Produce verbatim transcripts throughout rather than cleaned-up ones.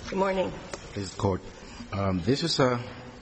Good morning. Please, Court. Um, this is a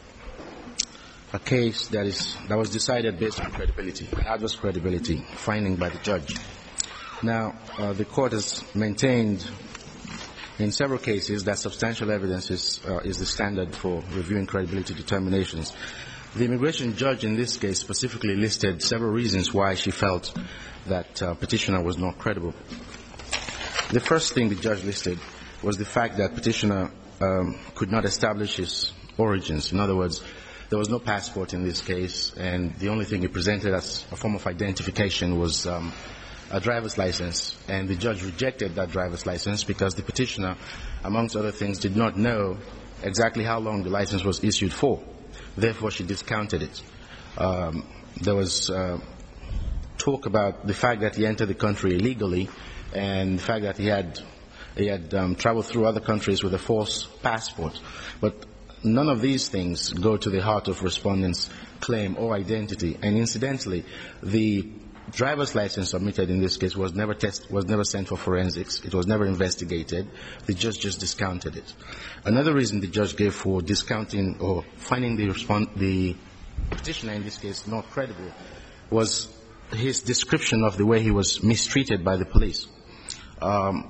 a case that is that was decided based on credibility, adverse credibility, finding by the judge. Now, uh, the court has maintained in several cases that substantial evidence is uh, is the standard for reviewing credibility determinations. The immigration judge in this case specifically listed several reasons why she felt that uh, petitioner was not credible. The first thing the judge listed was the fact that petitioner um, could not establish his origins. In other words, there was no passport in this case, and the only thing he presented as a form of identification was um, a driver's license, and the judge rejected that driver's license because the petitioner, amongst other things, did not know exactly how long the license was issued for. Therefore, she discounted it. Um, there was uh, talk about the fact that he entered the country illegally, and the fact that he had he had um, traveled through other countries with a false passport. But none of these things go to the heart of respondent's claim or identity. And incidentally, the driver's license submitted in this case was never test was never sent for forensics. It was never investigated. The judge just discounted it. Another reason the judge gave for discounting or finding the respond the petitioner in this case not credible was his description of the way he was mistreated by the police. Um,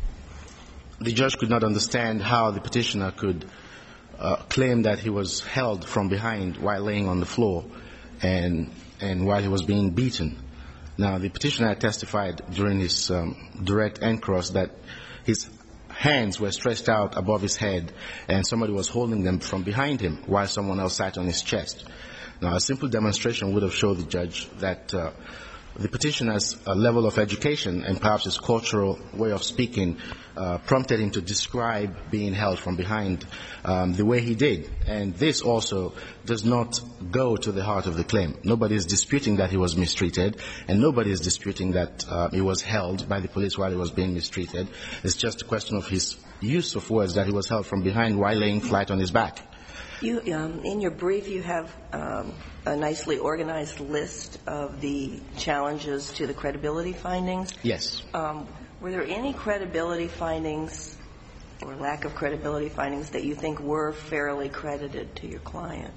the judge could not understand how the petitioner could uh, claim that he was held from behind while laying on the floor and and while he was being beaten. Now, the petitioner testified during his um, direct cross that his hands were stretched out above his head and somebody was holding them from behind him while someone else sat on his chest. Now, a simple demonstration would have showed the judge that uh, the petitioner's uh, level of education and perhaps his cultural way of speaking uh, prompted him to describe being held from behind um, the way he did. And this also does not go to the heart of the claim. Nobody is disputing that he was mistreated, and nobody is disputing that uh, he was held by the police while he was being mistreated. It's just a question of his use of words that he was held from behind while laying flat on his back. You, um, in your brief, you have um, a nicely organized list of the challenges to the credibility findings. Yes. Um, were there any credibility findings or lack of credibility findings that you think were fairly credited to your client?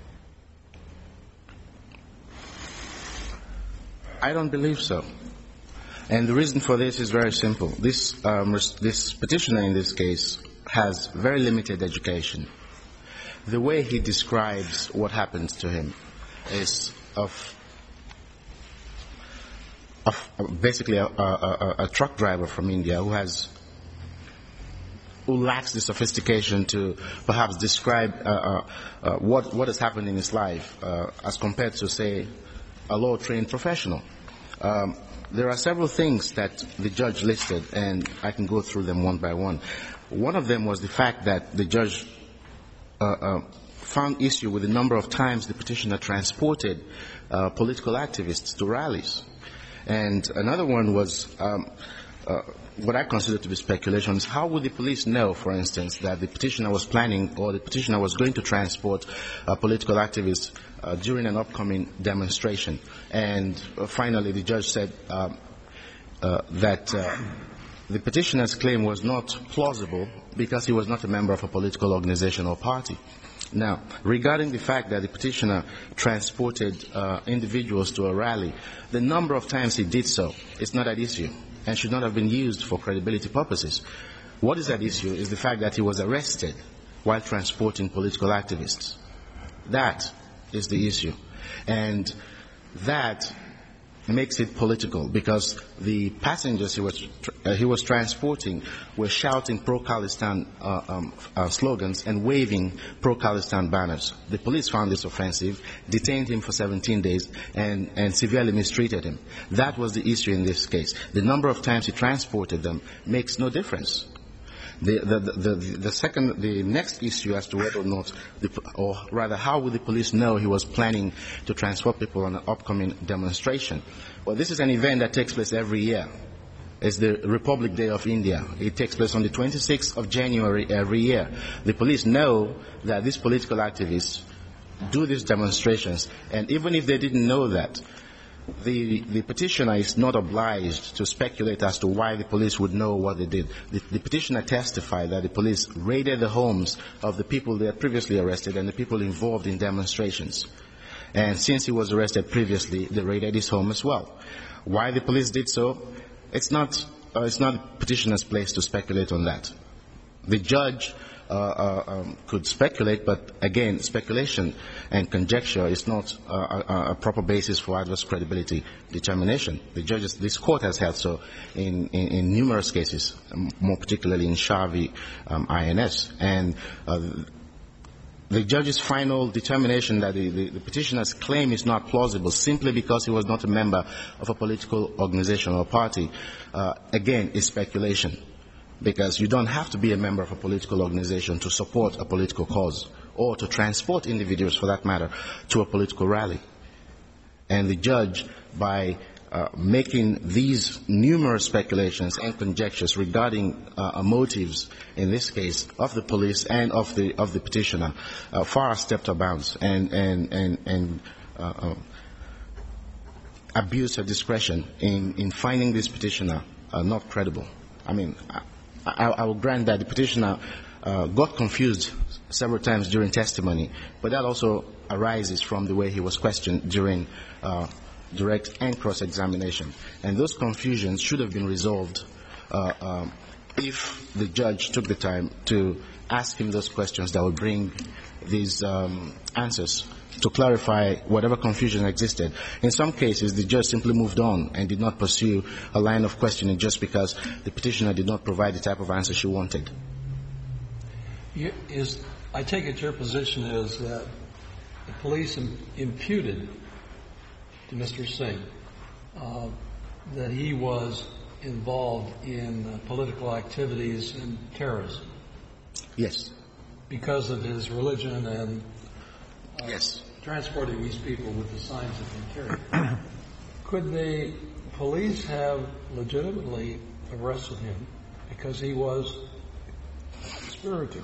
I don't believe so. And the reason for this is very simple. This, um, this petitioner in this case has very limited education. The way he describes what happened to him is of, of basically a, a, a truck driver from India who has who lacks the sophistication to perhaps describe uh, uh, uh, what what has happened in his life uh, as compared to, say, a law-trained professional. Um, there are several things that the judge listed, and I can go through them one by one. One of them was the fact that the judge Uh, uh, found issue with the number of times the petitioner transported uh, political activists to rallies. And another one was um, uh, what I consider to be speculations. How would the police know, for instance, that the petitioner was planning or the petitioner was going to transport uh, political activists uh, during an upcoming demonstration? And uh, finally, the judge said um, uh, that uh, the petitioner's claim was not plausible because he was not a member of a political organization or party. Now, regarding the fact that the petitioner transported uh, individuals to a rally, the number of times he did so is not at issue and should not have been used for credibility purposes. What is at issue is the fact that he was arrested while transporting political activists. That is the issue. And that makes it political because the passengers he was uh, he was transporting were shouting pro-Khalistan uh, um, uh, slogans and waving pro-Khalistan banners. The police found this offensive, detained him for seventeen days, and, and severely mistreated him. That was the issue in this case. The number of times he transported them makes no difference. The, the, the, the, the second, the next issue as to whether or not, the, or rather, how would the police know he was planning to transport people on an upcoming demonstration? Well, this is an event that takes place every year. It's the Republic Day of India. It takes place on the twenty-sixth of January every year. The police know that these political activists do these demonstrations, and even if they didn't know that, the, the petitioner is not obliged to speculate as to why the police would know what they did. The, the petitioner testified that the police raided the homes of the people they had previously arrested and the people involved in demonstrations. And since he was arrested previously, they raided his home as well. Why the police did so, it's not, uh, it's not the petitioner's place to speculate on that. The judge uh, uh, um, could speculate, but again, speculation and conjecture is not uh, a, a proper basis for adverse credibility determination. The judges, this court has held so in, in, in numerous cases, more particularly in Shavi um, I N S. And uh, the judge's final determination that the, the, the petitioner's claim is not plausible simply because he was not a member of a political organization or party, uh, again, is speculation. Because you don't have to be a member of a political organization to support a political cause or to transport individuals, for that matter, to a political rally. And the judge, by uh, making these numerous speculations and conjectures regarding uh, motives, in this case, of the police and of the of the petitioner, uh, far stepped out of bounds and and and and uh, uh, abused her discretion in in finding this petitioner uh, not credible. I mean, I, I, I will grant that the petitioner uh, got confused several times during testimony, but that also arises from the way he was questioned during uh, direct and cross-examination. And those confusions should have been resolved uh, um, if the judge took the time to ask him those questions that would bring these um, answers to clarify whatever confusion existed. In some cases, the judge simply moved on and did not pursue a line of questioning just because the petitioner did not provide the type of answer she wanted. You, is, I take it your position is that the police im- imputed to Mister Singh uh, that he was involved in uh, political activities and terrorism. Yes. Because of his religion and uh, yes. transporting these people with the signs that they carried. Could the police have legitimately arrested him because he was a conspirator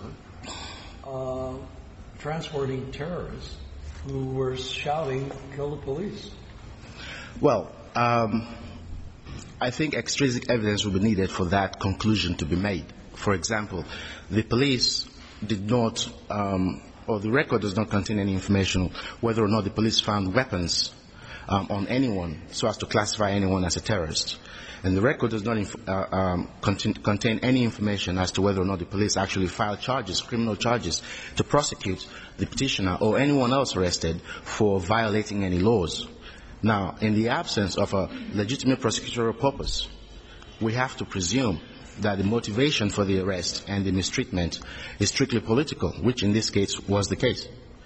uh, transporting terrorists who were shouting, "Kill the police"? Well, um, I think extrinsic evidence will be needed for that conclusion to be made. For example, the police did not, um, or the record does not contain any information whether or not the police found weapons um, on anyone so as to classify anyone as a terrorist. And the record does not inf- uh, um, contain, contain any information as to whether or not the police actually filed charges, criminal charges, to prosecute the petitioner or anyone else arrested for violating any laws. Now, in the absence of a legitimate prosecutorial purpose, we have to presume that the motivation for the arrest and the mistreatment is strictly political, which in this case was the case.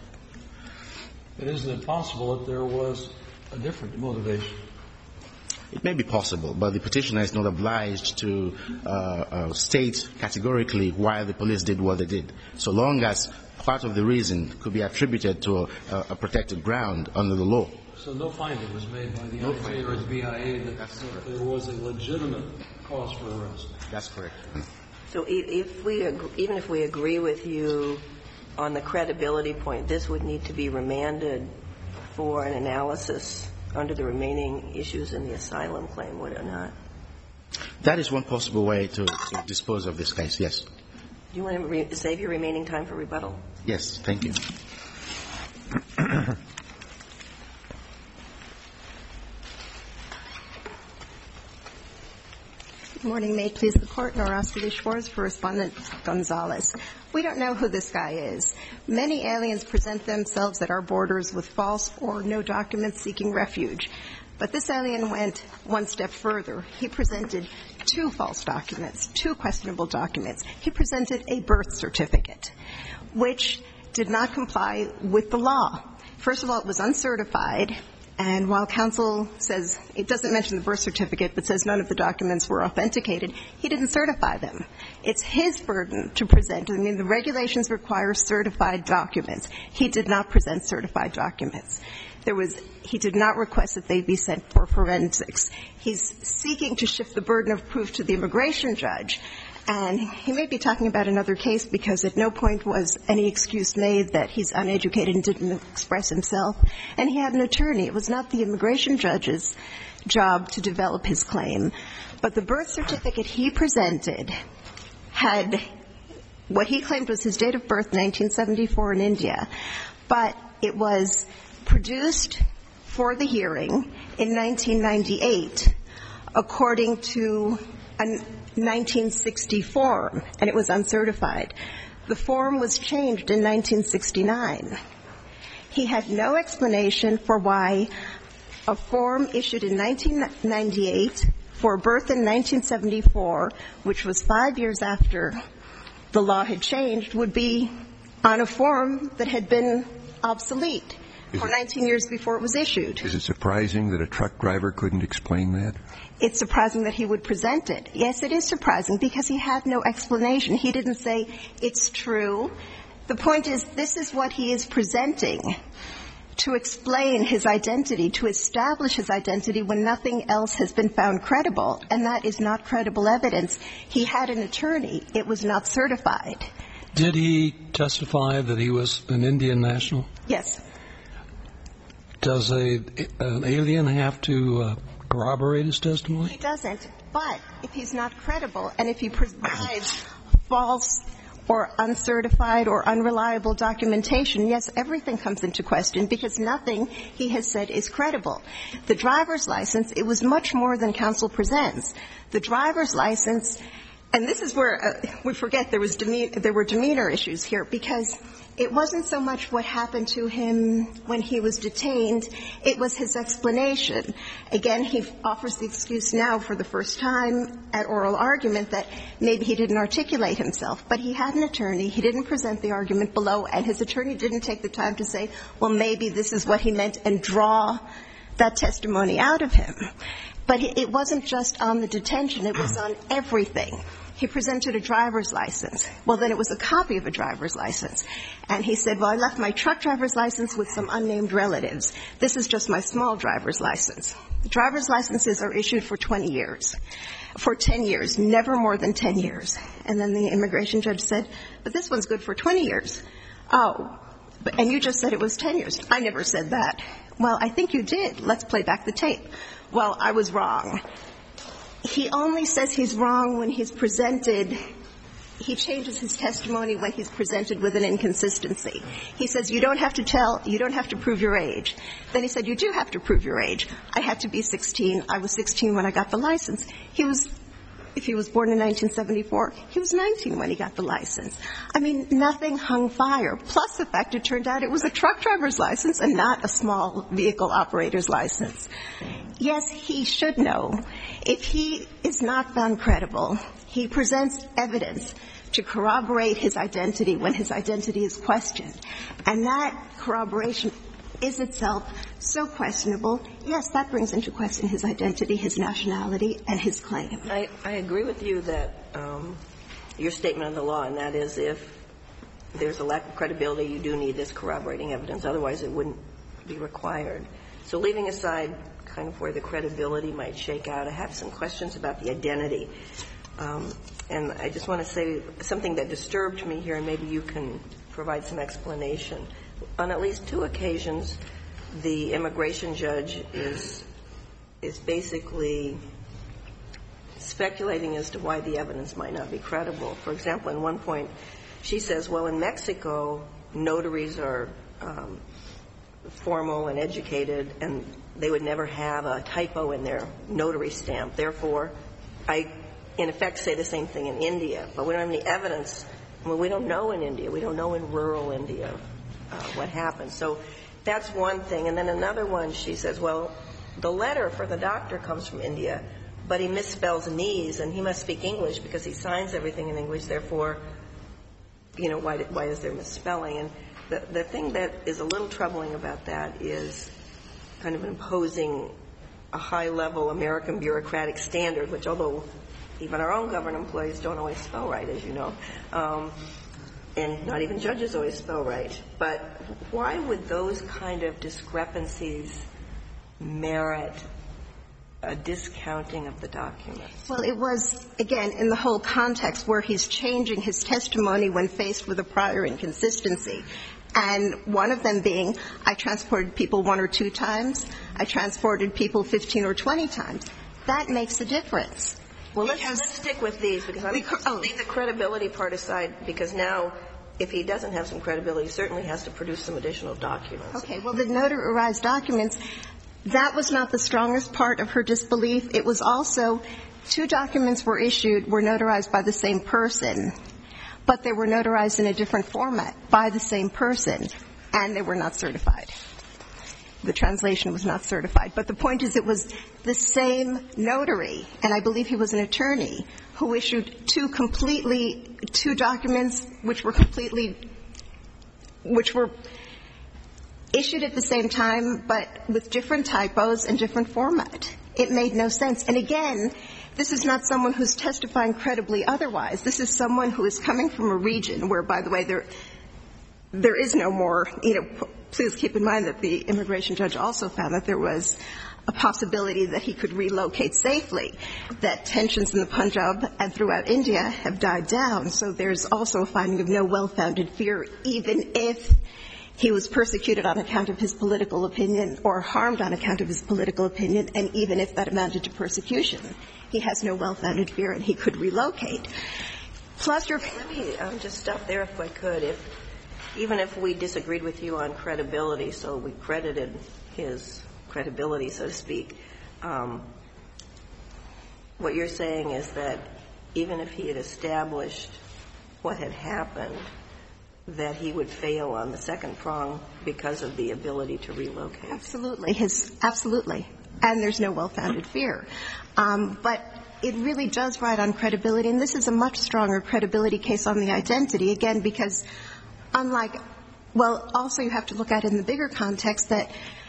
But isn't it possible that there was a different motivation? It may be possible, but the petitioner is not obliged to uh, uh, state categorically why the police did what they did, so long as part of the reason could be attributed to a, a protected ground under the law. So no finding was made by the No I J A or the B I A that, that there was a legitimate cause for arrest. That's correct. So if we, even if we agree with you on the credibility point, this would need to be remanded for an analysis under the remaining issues in the asylum claim, would it not? That is one possible way to, to dispose of this case, yes. Do you want to re- save your remaining time for rebuttal? Yes, thank you. Good morning. May it please the Court. Norasti Schwartz for Respondent Gonzalez. We don't know who this guy is. Many aliens present themselves at our borders with false or no documents seeking refuge. But this alien went one step further. He presented two false documents, two questionable documents. He presented a birth certificate, which did not comply with the law. First of all, it was uncertified. And while counsel says it doesn't mention the birth certificate but says none of the documents were authenticated, he didn't certify them. It's his burden to present. I mean, the regulations require certified documents. He did not present certified documents. There was he did not request that they be sent for forensics. He's seeking to shift the burden of proof to the immigration judge. And he may be talking about another case because at no point was any excuse made that he's uneducated and didn't express himself. And he had an attorney. It was not the immigration judge's job to develop his claim. But the birth certificate he presented had what he claimed was his date of birth, nineteen seventy-four, in India. But it was produced for the hearing in nineteen ninety-eight, according to a nineteen sixty form, and it was uncertified. The form was changed in nineteen sixty-nine. He had no explanation for why a form issued in nineteen ninety-eight for birth in nineteen seventy-four, which was five years after the law had changed, would be on a form that had been obsolete for nineteen years before it was issued. Is it surprising that a truck driver couldn't explain that? It's surprising that he would present it. Yes, it is surprising because he had no explanation. He didn't say it's true. The point is, this is what he is presenting to explain his identity, to establish his identity when nothing else has been found credible, and that is not credible evidence. He had an attorney. It was not certified. Did he testify that he was an Indian national? Yes. Does a, an alien have to uh, corroborate his testimony? He doesn't. But if he's not credible and if he provides false or uncertified or unreliable documentation, yes, everything comes into question because nothing he has said is credible. The driver's license, it was much more than counsel presents. The driver's license, and this is where uh, we forget there was deme- there were demeanor issues here, because it wasn't so much what happened to him when he was detained, it was his explanation. Again, he offers the excuse now for the first time at oral argument that maybe he didn't articulate himself, but he had an attorney, he didn't present the argument below, and his attorney didn't take the time to say, well, maybe this is what he meant, and draw that testimony out of him. But it wasn't just on the detention, it was on everything. He presented a driver's license. Well, then it was a copy of a driver's license. And he said, well, I left my truck driver's license with some unnamed relatives. This is just my small driver's license. Driver's licenses are issued for twenty years, for ten years, never more than ten years. And then the immigration judge said, but this one's good for twenty years. Oh, but, and you just said it was ten years. I never said that. Well, I think you did. Let's play back the tape. Well, I was wrong. He only says he's wrong when he's presented, he changes his testimony when he's presented with an inconsistency. He says, you don't have to tell, you don't have to prove your age. Then he said, you do have to prove your age. I had to be sixteen. I was sixteen when I got the license. He was, if he was born in nineteen seventy-four, he was nineteen when he got the license. I mean, nothing hung fire. Plus the fact it turned out it was a truck driver's license and not a small vehicle operator's license. Yes, he should know. If he is not found credible, he presents evidence to corroborate his identity when his identity is questioned. And that corroboration is itself so questionable, yes, that brings into question his identity, his nationality, and his claim. I, I agree with you that um, your statement of the law, and that is if there's a lack of credibility, you do need this corroborating evidence. Otherwise, it wouldn't be required. So leaving aside kind of where the credibility might shake out, I have some questions about the identity. Um, and I just want to say something that disturbed me here, and maybe you can provide some explanation. On at least two occasions, the immigration judge is is basically speculating as to why the evidence might not be credible. For example, at one point, she says, well, in Mexico, notaries are um, formal and educated, and they would never have a typo in their notary stamp. Therefore, I, in effect, say the same thing in India. But we don't have any evidence. Well, we don't know in India. We don't know in rural India uh, what happened. So that's one thing. And then another one, she says, well, the letter for the doctor comes from India, but he misspells knees, and he must speak English because he signs everything in English. Therefore, you know, why, why is there misspelling? And the, the thing that is a little troubling about that is kind of imposing a high-level American bureaucratic standard, which although even our own government employees don't always spell right, as you know, um, and not even judges always spell right. But why would those kind of discrepancies merit a discounting of the documents? Well, it was, again, in the whole context where he's changing his testimony when faced with a prior inconsistency. And one of them being, I transported people one or two times. I transported people fifteen or twenty times. That makes a difference. Well, let's, let's stick with these, because I'm We- oh. leave the credibility part aside, because now, if he doesn't have some credibility, he certainly has to produce some additional documents. Okay. Well, the notarized documents, that was not the strongest part of her disbelief. It was also two documents were issued, were notarized by the same person, but they were notarized in a different format by the same person, and they were not certified. The translation was not certified. But the point is it was the same notary, and I believe he was an attorney, who issued two completely, two documents which were completely, which were issued at the same time, but with different typos and different format. It made no sense. And again, this is not someone who's testifying credibly otherwise. This is someone who is coming from a region where, by the way, there there is no more, you know, please keep in mind that the immigration judge also found that there was a possibility that he could relocate safely, that tensions in the Punjab and throughout India have died down. So there's also a finding of no well-founded fear, even if he was persecuted on account of his political opinion or harmed on account of his political opinion, and even if that amounted to persecution. He has no well-founded fear, and he could relocate. Plus, your Let me um, just stop there if I could. If, even if we disagreed with you on credibility, so we credited his credibility, so to speak, um, what you're saying is that even if he had established what had happened, that he would fail on the second prong because of the ability to relocate. Absolutely. His, absolutely. And there's no well-founded fear. Um, but it really does ride on credibility, and this is a much stronger credibility case on the identity, again, because unlike, well, also you have to look at it in the bigger context that,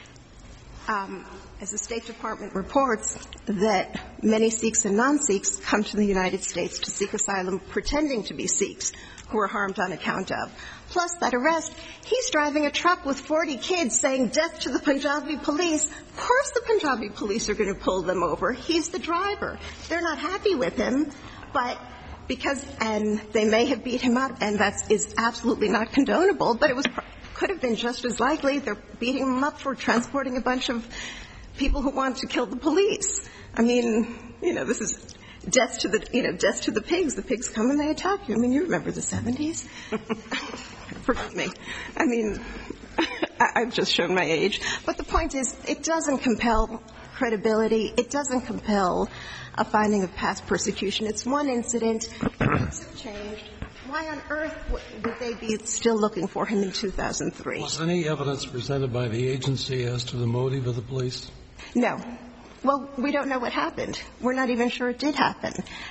um, as the State Department reports, that many Sikhs and non-Sikhs come to the United States to seek asylum pretending to be Sikhs who were harmed on account of. Plus, that arrest, he's driving a truck with forty kids saying, death to the Punjabi police. Of course the Punjabi police are going to pull them over. He's the driver. They're not happy with him, but because, and they may have beat him up, and that is absolutely not condonable, but it was, could have been just as likely they're beating him up for transporting a bunch of people who want to kill the police. I mean, you know, this is death to the, you know, death to the pigs. The pigs come and they attack you. I mean, you remember the seventies? Forgive me. I mean, I've just shown my age. But the point is, it doesn't compel credibility. It doesn't compel a finding of past persecution. It's one incident. Things have changed. Why on earth would they be still looking for him in two thousand three? Was any evidence presented by the agency as to the motive of the police? No. Well, we don't know what happened. We're not even sure it did happen.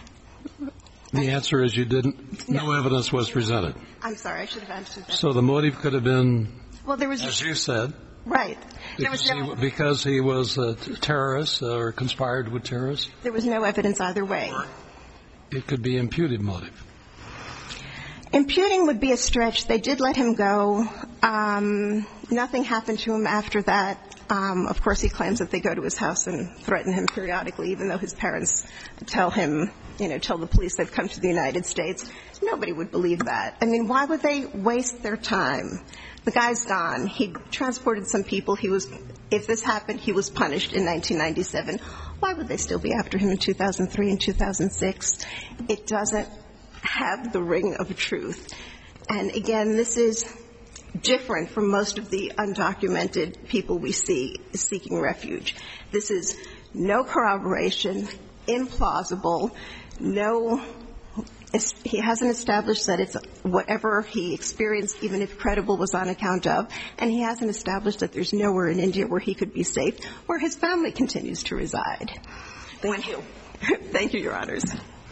The answer is you didn't. No, no evidence was presented. I'm sorry. I should have answered that. So the motive could have been, well, there was, as you said, right. There was because, no, he, because he was a terrorist or conspired with terrorists. There was no evidence either way. It could be imputed motive. Imputing would be a stretch. They did let him go. Um, nothing happened to him after that. Um, of course, he claims that they go to his house and threaten him periodically, even though his parents tell him, you know, tell the police they've come to the United States. Nobody would believe that. I mean, why would they waste their time? The guy's gone. He transported some people. He was, if this happened, he was punished in nineteen ninety-seven. Why would they still be after him in two thousand three and two thousand six? It doesn't have the ring of truth. And again, this is different from most of the undocumented people we see seeking refuge. This is no corroboration, implausible, no, he hasn't established that it's whatever he experienced, even if credible, was on account of, and he hasn't established that there's nowhere in India where he could be safe, where his family continues to reside. Thank you. Thank you, Your Honors.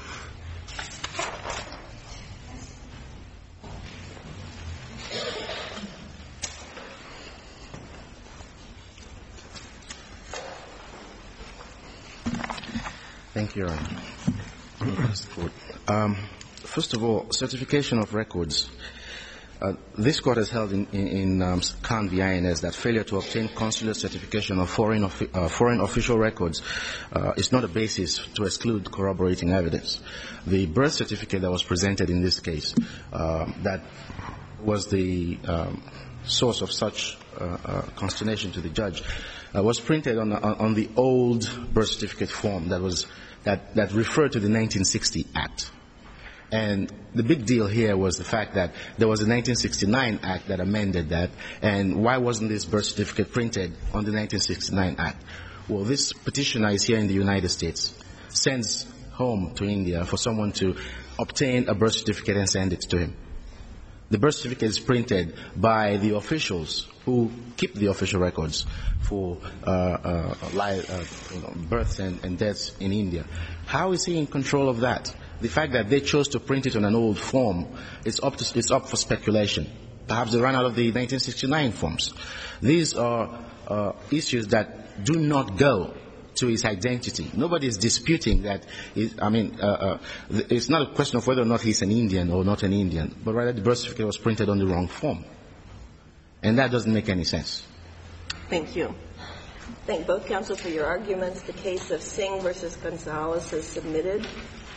Thank you, Your Honor. Um, first of all, certification of records. Uh, this court has held in, in, in um, Khan v. I N S that failure to obtain consular certification of foreign, of, uh, foreign official records uh, is not a basis to exclude corroborating evidence. The birth certificate that was presented in this case, uh, that was the um, source of such uh, uh, consternation to the judge, uh, was printed on, on, on the old birth certificate form that was that, that referred to the nineteen sixty Act. And the big deal here was the fact that there was a nineteen sixty-nine Act that amended that, and why wasn't this birth certificate printed on the nineteen sixty-nine Act? Well, this petitioner is here in the United States, sends home to India for someone to obtain a birth certificate and send it to him. The birth certificate is printed by the officials who keep the official records for uh, uh, live, uh, you know, births and, and deaths in India. How is he in control of that? The fact that they chose to print it on an old form is up, to, it's up for speculation. Perhaps they ran out of the nineteen sixty-nine forms. These are uh, issues that do not go to his identity. Nobody is disputing that. I mean, uh, uh, it's not a question of whether or not he's an Indian or not an Indian, but rather the birth certificate was printed on the wrong form. And that doesn't make any sense. Thank you. Thank both counsel for your arguments. The case of Singh versus Gonzalez is submitted.